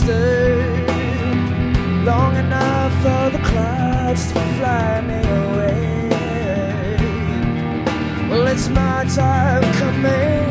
stay long enough for the clouds to fly me away. Well, it's my time coming.